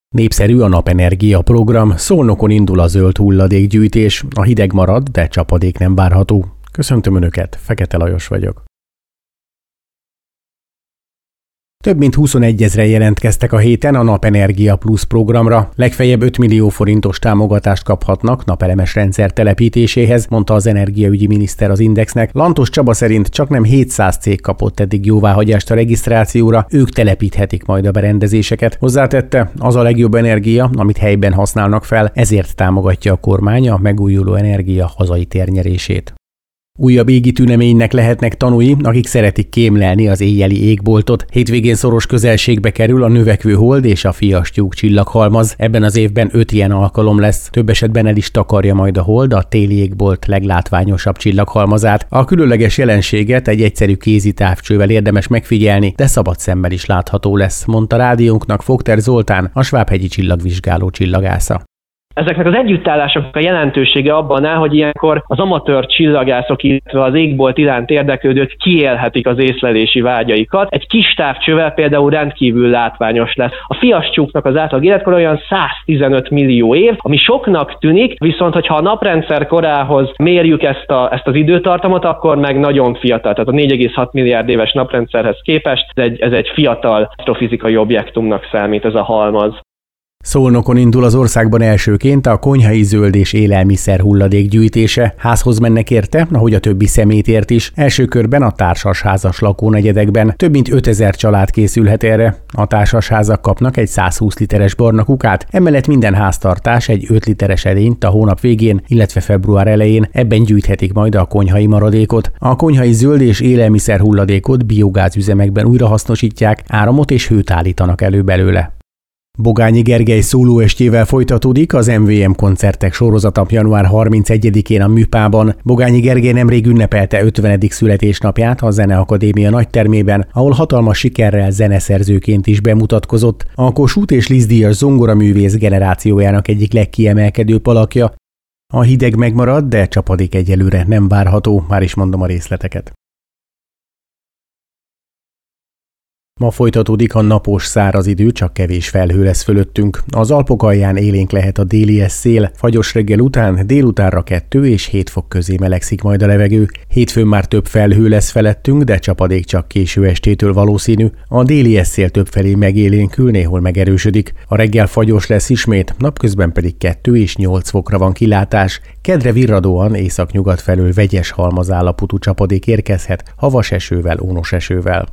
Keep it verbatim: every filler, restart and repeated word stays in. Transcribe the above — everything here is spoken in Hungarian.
Népszerű a napenergia program, Szolnokon indul a zöld hulladékgyűjtés, a hideg marad, de csapadék nem várható. Köszöntöm Önöket, Fekete Lajos vagyok. Több mint huszonegyezren jelentkeztek a héten a Napenergia Plus programra. Legfeljebb öt millió forintos támogatást kaphatnak napelemes rendszer telepítéséhez, mondta az energiaügyi miniszter az Indexnek. Lantos Csaba szerint csaknem hétszáz cég kapott eddig jóváhagyást a regisztrációra, ők telepíthetik majd a berendezéseket. Hozzátette, az a legjobb energia, amit helyben használnak fel, ezért támogatja a kormány a megújuló energia hazai térnyerését. Újabb égi tüneménynek lehetnek tanúi, akik szeretik kémlelni az éjjeli égboltot. Hétvégén szoros közelségbe kerül a növekvő hold és a Fiastyúk csillaghalmaz. Ebben az évben öt ilyen alkalom lesz. Több esetben el is takarja majd a hold a téli égbolt leglátványosabb csillaghalmazát. A különleges jelenséget egy egyszerű kézi távcsővel érdemes megfigyelni, de szabad szemmel is látható lesz, mondta rádiónknak Fogter Zoltán, a Svábhegyi csillagvizsgáló csillagásza. Ezeknek az együttállásoknak a jelentősége abban áll, hogy ilyenkor az amatőr csillagászok, illetve az égbolt iránt érdeklődők kiélhetik az észlelési vágyaikat. Egy kis távcsővel például rendkívül látványos lesz. A Fiastyúknak az átlag életkor olyan száztizenöt millió év, ami soknak tűnik, viszont hogyha a naprendszer korához mérjük ezt, a, ezt az időtartamot, akkor meg nagyon fiatal. Tehát a négy egész hat milliárd éves naprendszerhez képest ez egy, ez egy fiatal asztrofizikai objektumnak számít ez a halmaz. Szolnokon indul az országban elsőként a konyhai zöld és élelmiszer hulladék gyűjtése. Házhoz mennek érte, ahogy a többi szemétért is. Első körben a társasházas lakónegyedekben. Több mint ötezer család készülhet erre. A társasházak kapnak egy százhúsz literes barna kukát, emellett minden háztartás egy öt literes edényt a hónap végén, illetve február elején. Ebben gyűjthetik majd a konyhai maradékot. A konyhai zöld és élelmiszer hulladékot biogázüzemekben újrahasznosítják, áramot és hőt állítanak elő belőle. Bogányi Gergely szólóestjével folytatódik az em vé em koncertek sorozata január harmincegyedikén a Műpában. Bogányi Gergely nemrég ünnepelte ötvenedik születésnapját a Zeneakadémia nagytermében, ahol hatalmas sikerrel zeneszerzőként is bemutatkozott. A Kossuth és Liszt díjas zongoraművész generációjának egyik legkiemelkedőbb alakja. A hideg megmarad, de csapadék egyelőre nem várható, már is mondom a részleteket. Ma folytatódik a napos száraz idő, csak kevés felhő lesz fölöttünk. Az Alpok alján élénk lehet a délies szél, fagyos reggel után délutánra kettő és hét fok közé melegszik majd a levegő. Hétfőn már több felhő lesz felettünk, de csapadék csak késő estétől valószínű. A délies szél többfelé megélénkül, néhol megerősödik. A reggel fagyos lesz ismét, napközben pedig kettő és nyolc fokra van kilátás. Kedre virradóan északnyugat felől vegyes halmazállapotú csapadék érkezhet, havas esővel, ónos esővel.